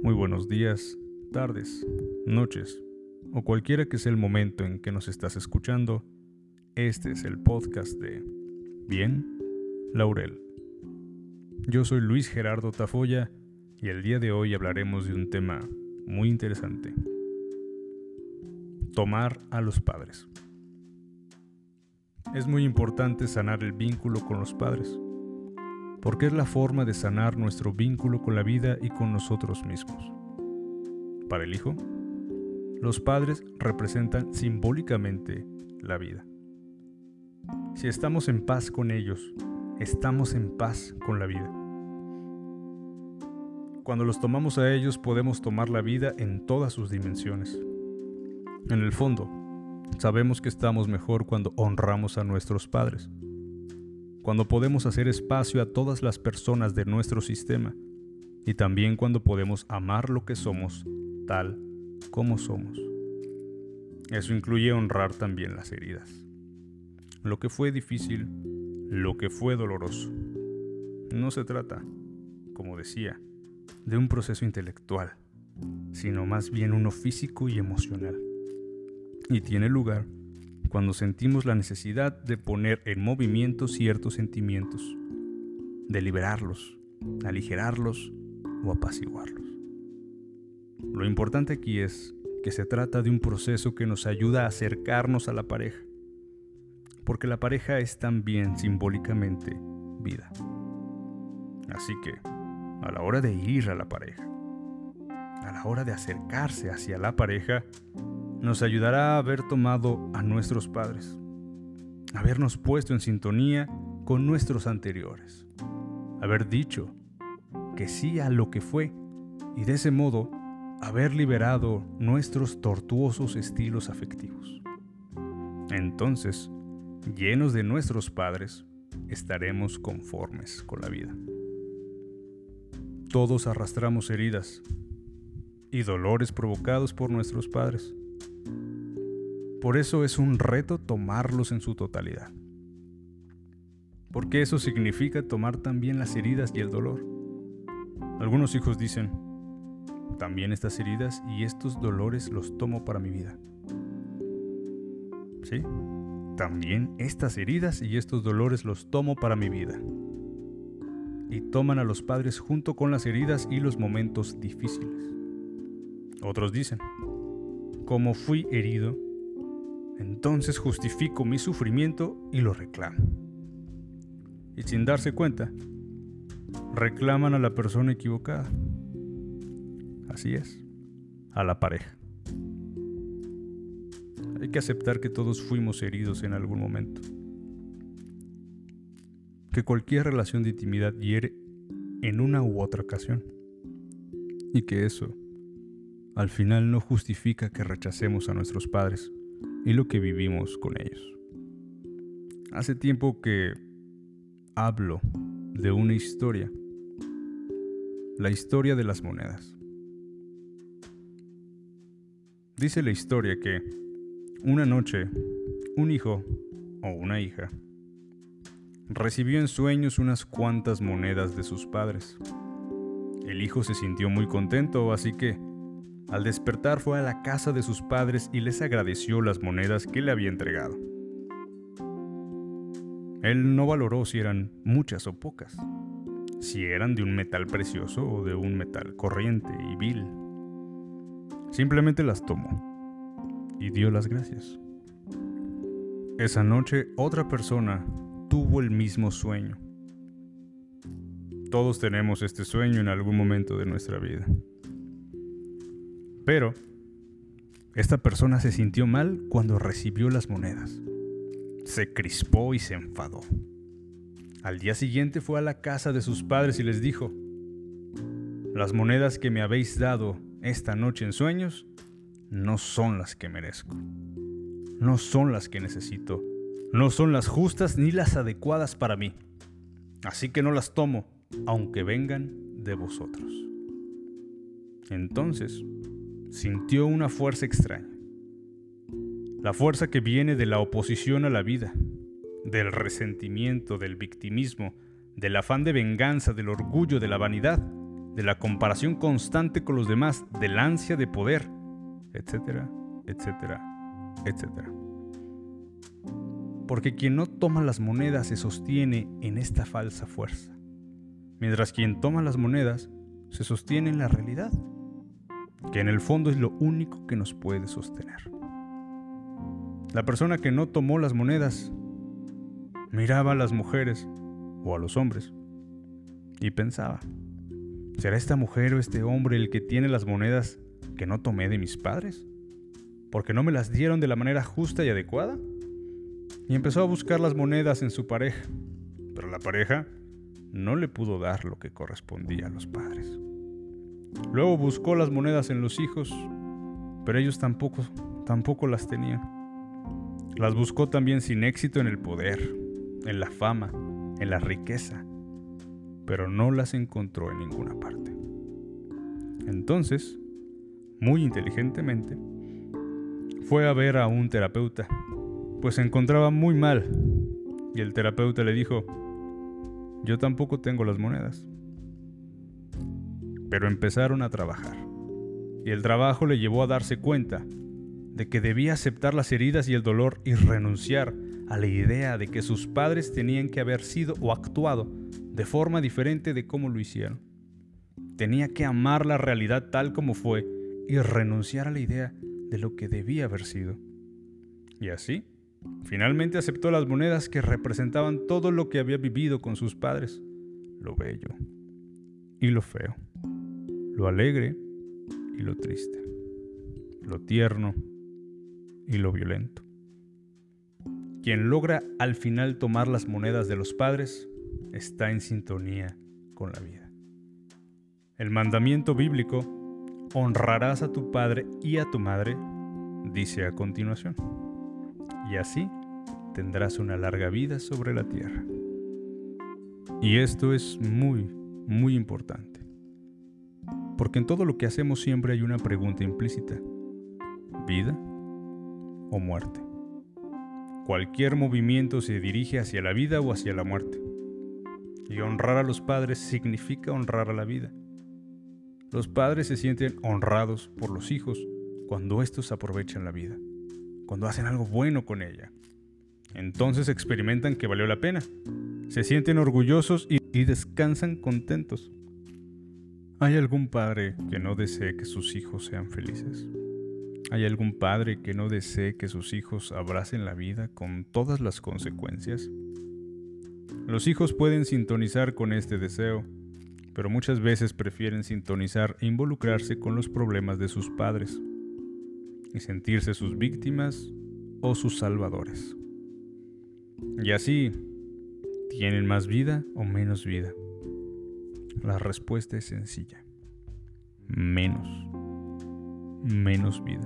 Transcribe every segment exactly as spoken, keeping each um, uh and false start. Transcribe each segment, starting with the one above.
Muy buenos días, tardes, noches o cualquiera que sea el momento en que nos estás escuchando. Este es el podcast de Bien, Laurel. Yo soy Luis Gerardo Tafoya y el día de hoy hablaremos de un tema muy interesante: tomar a los padres. Es muy importante sanar el vínculo con los padres, porque es la forma de sanar nuestro vínculo con la vida y con nosotros mismos. Para el hijo, los padres representan simbólicamente la vida. Si estamos en paz con ellos, estamos en paz con la vida. Cuando los tomamos a ellos, podemos tomar la vida en todas sus dimensiones. En el fondo, sabemos que estamos mejor cuando honramos a nuestros padres, cuando podemos hacer espacio a todas las personas de nuestro sistema y también cuando podemos amar lo que somos tal como somos. Eso incluye honrar también las heridas, lo que fue difícil, lo que fue doloroso. No se trata, como decía, de un proceso intelectual, sino más bien uno físico y emocional. Y tiene lugar cuando sentimos la necesidad de poner en movimiento ciertos sentimientos, de liberarlos, aligerarlos o apaciguarlos. Lo importante aquí es que se trata de un proceso que nos ayuda a acercarnos a la pareja, porque la pareja es también simbólicamente vida. Así que, a la hora de ir a la pareja, a la hora de acercarse hacia la pareja, nos ayudará a haber tomado a nuestros padres, habernos puesto en sintonía con nuestros anteriores, haber dicho que sí a lo que fue y de ese modo haber liberado nuestros tortuosos estilos afectivos. Entonces, llenos de nuestros padres, estaremos conformes con la vida. Todos arrastramos heridas y dolores provocados por nuestros padres. Por eso es un reto tomarlos en su totalidad, porque eso significa tomar también las heridas y el dolor. Algunos hijos dicen: también estas heridas y estos dolores los tomo para mi vida. Sí, también estas heridas y estos dolores los tomo para mi vida. Y toman a los padres junto con las heridas y los momentos difíciles. Otros dicen: como fui herido, entonces justifico mi sufrimiento y lo reclamo. Y sin darse cuenta, reclaman a la persona equivocada. Así es, a la pareja. Hay que aceptar que todos fuimos heridos en algún momento, que cualquier relación de intimidad hiere en una u otra ocasión, y que eso, al final, no justifica que rechacemos a nuestros padres y lo que vivimos con ellos. Hace tiempo que hablo de una historia, la historia de las monedas. Dice la historia que una noche un hijo o una hija recibió en sueños unas cuantas monedas de sus padres. El hijo se sintió muy contento, así que al despertar fue a la casa de sus padres y les agradeció las monedas que le había entregado. Él no valoró si eran muchas o pocas, si eran de un metal precioso o de un metal corriente y vil. Simplemente las tomó y dio las gracias. Esa noche otra persona tuvo el mismo sueño. Todos tenemos este sueño en algún momento de nuestra vida. Pero esta persona se sintió mal cuando recibió las monedas. Se crispó y se enfadó. Al día siguiente fue a la casa de sus padres y les dijo: las monedas que me habéis dado esta noche en sueños no son las que merezco. No son las que necesito. No son las justas ni las adecuadas para mí. Así que no las tomo, aunque vengan de vosotros. Entonces sintió una fuerza extraña, la fuerza que viene de la oposición a la vida, del resentimiento, del victimismo, del afán de venganza, del orgullo, de la vanidad de la comparación constante con los demás, del ansia de poder, etcétera, etcétera, etcétera. Porque quien no toma las monedas se sostiene en esta falsa fuerza, mientras quien toma las monedas se sostiene en la realidad, que en el fondo es lo único que nos puede sostener. La persona que no tomó las monedas miraba a las mujeres o a los hombres y pensaba: ¿será esta mujer o este hombre el que tiene las monedas que no tomé de mis padres? ¿Porque no me las dieron de la manera justa y adecuada? Y empezó a buscar las monedas en su pareja, pero la pareja no le pudo dar lo que correspondía a los padres. Luego buscó las monedas en los hijos, pero ellos tampoco, tampoco las tenían. Las buscó también sin éxito en el poder, en la fama, en la riqueza, pero no las encontró en ninguna parte. Entonces, muy inteligentemente, fue a ver a un terapeuta, pues se encontraba muy mal, y el terapeuta le dijo: yo tampoco tengo las monedas. Pero empezaron a trabajar, y el trabajo le llevó a darse cuenta de que debía aceptar las heridas y el dolor y renunciar a la idea de que sus padres tenían que haber sido o actuado de forma diferente de cómo lo hicieron. Tenía que amar la realidad tal como fue y renunciar a la idea de lo que debía haber sido. Y así, finalmente aceptó las monedas que representaban todo lo que había vivido con sus padres: lo bello y lo feo, lo alegre y lo triste, lo tierno y lo violento. Quien logra al final tomar las monedas de los padres está en sintonía con la vida. El mandamiento bíblico: honrarás a tu padre y a tu madre, dice a continuación: y así tendrás una larga vida sobre la tierra. Y esto es muy, muy importante, porque en todo lo que hacemos siempre hay una pregunta implícita: ¿vida o muerte? Cualquier movimiento se dirige hacia la vida o hacia la muerte. Y honrar a los padres significa honrar a la vida. Los padres se sienten honrados por los hijos cuando estos aprovechan la vida, cuando hacen algo bueno con ella. Entonces experimentan que valió la pena. Se sienten orgullosos y, y descansan contentos. ¿Hay algún padre que no desee que sus hijos sean felices? ¿Hay algún padre que no desee que sus hijos abracen la vida con todas las consecuencias? Los hijos pueden sintonizar con este deseo, pero muchas veces prefieren sintonizar e involucrarse con los problemas de sus padres y sentirse sus víctimas o sus salvadores. Y así, ¿tienen más vida o menos vida? La respuesta es sencilla: menos, menos vida.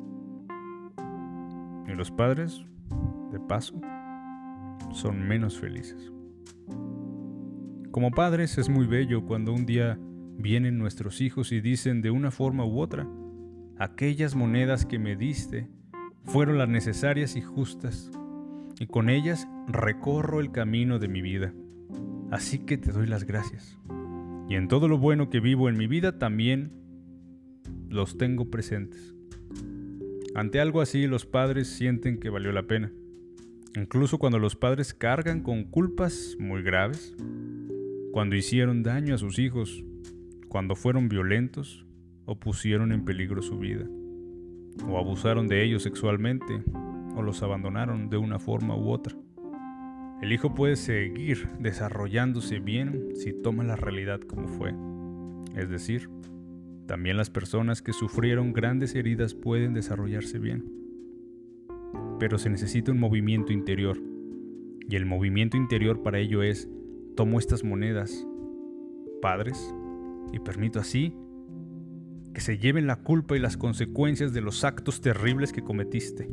Y los padres, de paso, son menos felices. Como padres es muy bello cuando un día vienen nuestros hijos y dicen de una forma u otra: aquellas monedas que me diste fueron las necesarias y justas, y con ellas recorro el camino de mi vida. Así que te doy las gracias. Y en todo lo bueno que vivo en mi vida también los tengo presentes. Ante algo así, los padres sienten que valió la pena. Incluso cuando los padres cargan con culpas muy graves, cuando hicieron daño a sus hijos, cuando fueron violentos o pusieron en peligro su vida, o abusaron de ellos sexualmente, o los abandonaron de una forma u otra. El hijo puede seguir desarrollándose bien si toma la realidad como fue. Es decir, también las personas que sufrieron grandes heridas pueden desarrollarse bien. Pero se necesita un movimiento interior, y el movimiento interior para ello es: tomo estas monedas, padres, y permito así que se lleven la culpa y las consecuencias de los actos terribles que cometiste.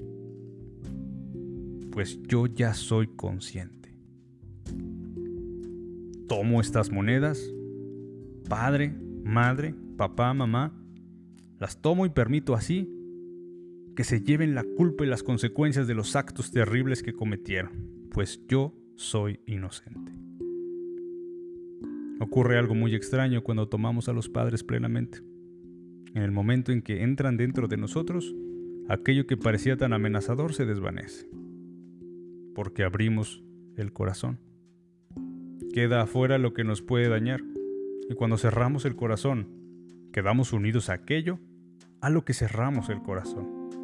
Pues yo ya soy consciente. Tomo estas monedas, padre, madre, papá, mamá, las tomo y permito así que se lleven la culpa y las consecuencias de los actos terribles que cometieron, pues yo soy inocente. Ocurre algo muy extraño cuando tomamos a los padres plenamente. En el momento en que entran dentro de nosotros, aquello que parecía tan amenazador se desvanece, porque abrimos el corazón. Queda afuera lo que nos puede dañar, y cuando cerramos el corazón, quedamos unidos a aquello a lo que cerramos el corazón.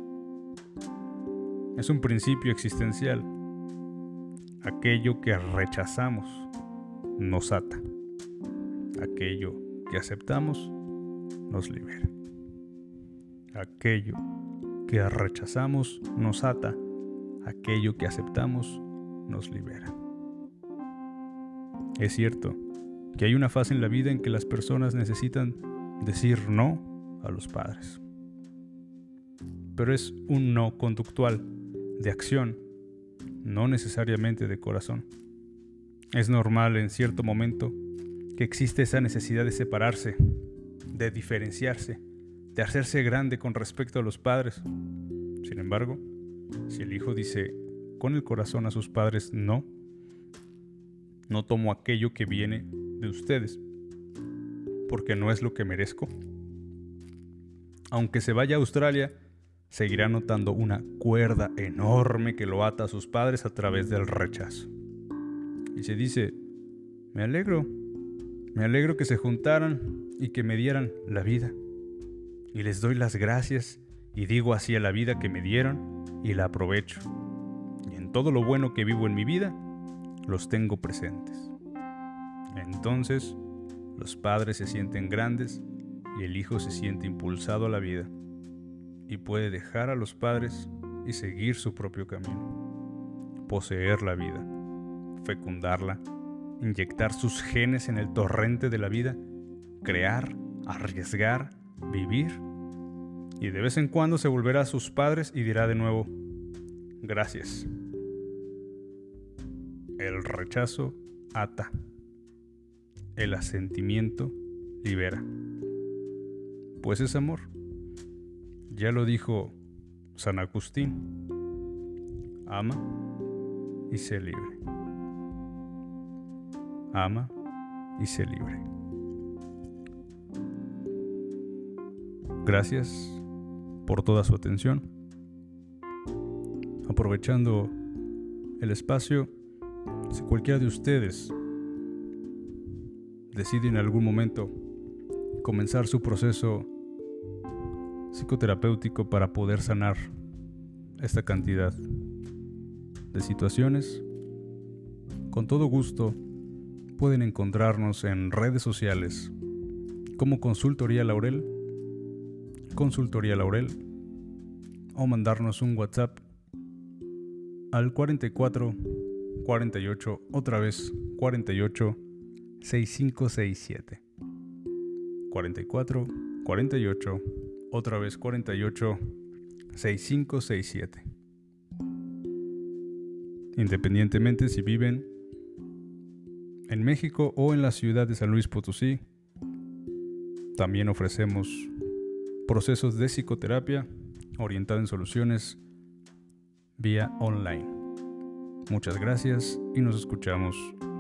Es un principio existencial. Aquello que rechazamos nos ata. Aquello que aceptamos nos libera. Aquello que rechazamos nos ata. Aquello que aceptamos nos libera. Es cierto que hay una fase en la vida en que las personas necesitan decir no a los padres. Pero es un no conductual, de acción, no necesariamente de corazón. Es normal en cierto momento que existe esa necesidad de separarse, de diferenciarse, de hacerse grande con respecto a los padres. Sin embargo, si el hijo dice con el corazón a sus padres no, no tomo aquello que viene de ustedes, porque no es lo que merezco. Aunque se vaya a Australia, seguirá notando una cuerda enorme que lo ata a sus padres a través del rechazo. Y se dice, me alegro, me alegro que se juntaran y que me dieran la vida. Y les doy las gracias y digo así a la vida que me dieron y la aprovecho. Y en todo lo bueno que vivo en mi vida, los tengo presentes. Entonces, los padres se sienten grandes y el hijo se siente impulsado a la vida y puede dejar a los padres y seguir su propio camino, poseer la vida, fecundarla, inyectar sus genes en el torrente de la vida, crear, arriesgar, vivir, y de vez en cuando se volverá a sus padres y dirá de nuevo, gracias. El rechazo ata. El asentimiento libera. Pues es amor. Ya lo dijo San Agustín. Ama y sé libre. Ama y sé libre. Gracias por toda su atención. Aprovechando el espacio, si cualquiera de ustedes decide en algún momento comenzar su proceso psicoterapéutico para poder sanar esta cantidad de situaciones, con todo gusto pueden encontrarnos en redes sociales como Consultoría Laurel, Consultoría Laurel, o mandarnos un WhatsApp al cuarenta y cuatro, cuarenta y ocho, otra vez cuarenta y ocho, sesenta y cinco sesenta y siete. cuarenta y cuatro, cuarenta y ocho, otra vez cuarenta y ocho, sesenta y cinco sesenta y siete. Independientemente si viven en México o en la ciudad de San Luis Potosí, también ofrecemos procesos de psicoterapia orientada en soluciones vía online. Muchas gracias y nos escuchamos